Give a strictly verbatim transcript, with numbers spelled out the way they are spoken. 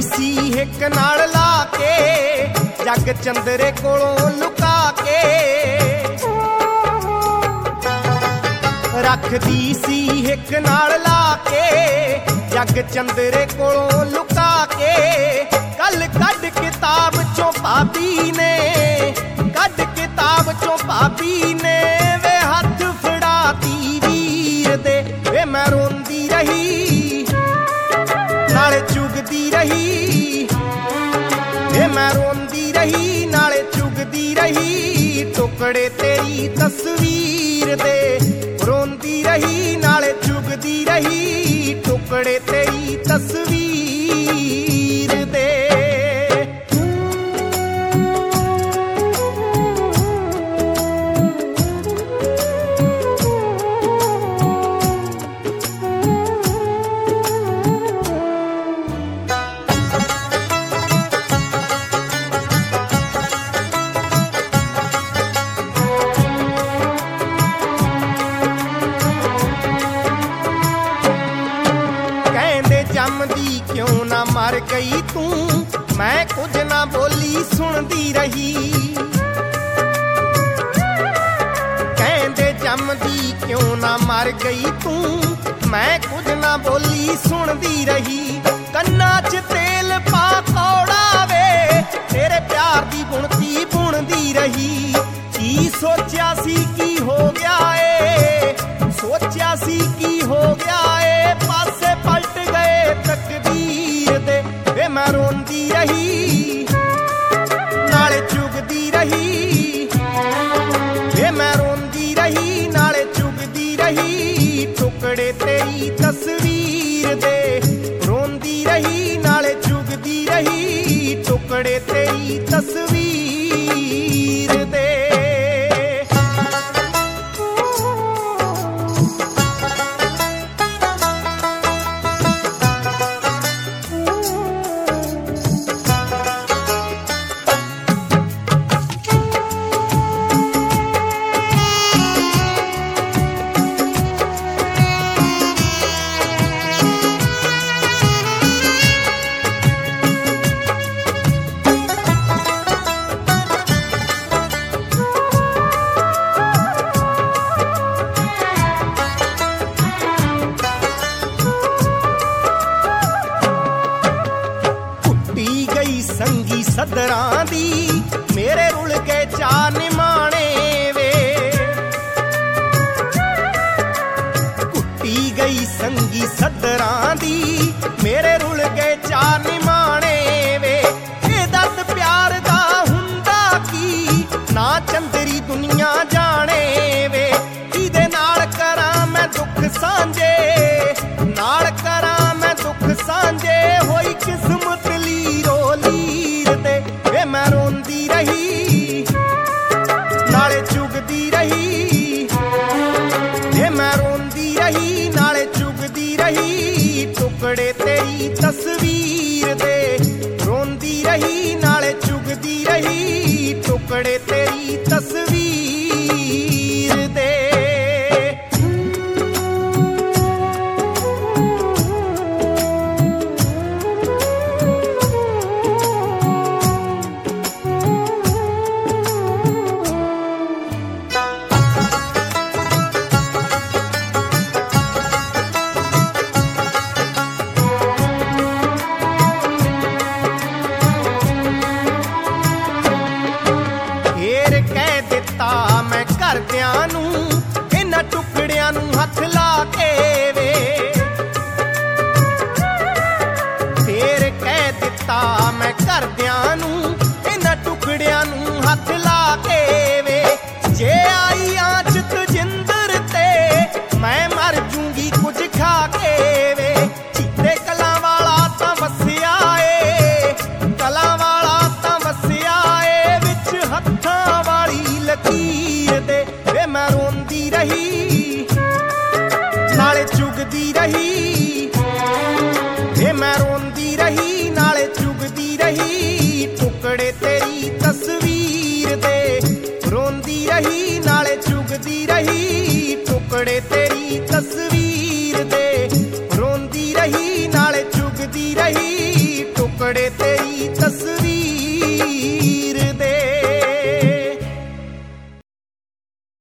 सी हिक नाल ला के जग चंदरे कोलों लुका के रखदी सी हिक नाल ला के जग चंदरे कोलों लुका के कल कड किताब चों भाभी ने कड किताब चों भाभी ने वे हथ फड़ाती वीर दे वे मैं रोंदी रही नाले चुगदी रही वे मैं रोंदी रही नाले चुगदी रही टुकड़े तेरी तस्वीर दे रोंदी रही नाले चुगदी रही टुकड़े तेरी तस्वीर दे। जमदी क्यों ना मर गई तू मैं कुछ ना बोली सुनदी रही कहंदे जमदी क्यों ना मर गई तू मैं कुछ ना बोली सुनदी रही कन्ना च तेल पा कौड़ा वे तेरे प्यार दी बुणती बुणदी रही की सोचा सी की हो गया ए सोचा सी की हो गया ए पासे पलट गए तकदीर दे वे मैं रोंदी रही नाले चुगदी रही वे मैं रोंदी रही नाले चुगदी रही टुकड़े तेरी तस्वीर दे रोंदी रही नाले चुगदी रही टुकड़े तेरी तस्वीर दे। संगी सदरां दी मेरे रुल के चा निमाणे वे कुट्टी गई संगी सदरां दी मेरे रुल के चा निमाणे वे ए दस प्यार दा हुंदा की ना चंदरी दुनिया जाने वे इहदे नाल करां मैं दुख सांझे नाल करां मैं दुख सांझे होई किस्मत ली रोलीर दे वे मैं रोंदी रही नाले चुगदी रही वे मैं रोंदी रही नाले चुगदी रही टुकड़े तेरी तस्वीर दे रोंदी रही नाले चुगदी रही टुकड़े तेरी तस्वीर दे। मैं घरदियां नू इन्हां टुकड़ियां नू हथ ला के वे फेर कह दिता मैं घरदियां नू इन्हां टुकड़ियां नू हथ ला के वे जे आई आंच तजिंदर ते मैं मर जूंगी कुछ खा के वे चीते कलां वाला तां वसिया ए कलां वाला तां वसिया ए विच हत्थां वाली लकीर दे वे मैं रोंदी रही नाले चुगदी रही वे मैं रोंदी रही नाले चुगदी रही टुकड़े तेरी तस्वीर दे रोंदी रही नाले चुगदी रही टुकड़े तेरी तस्वीर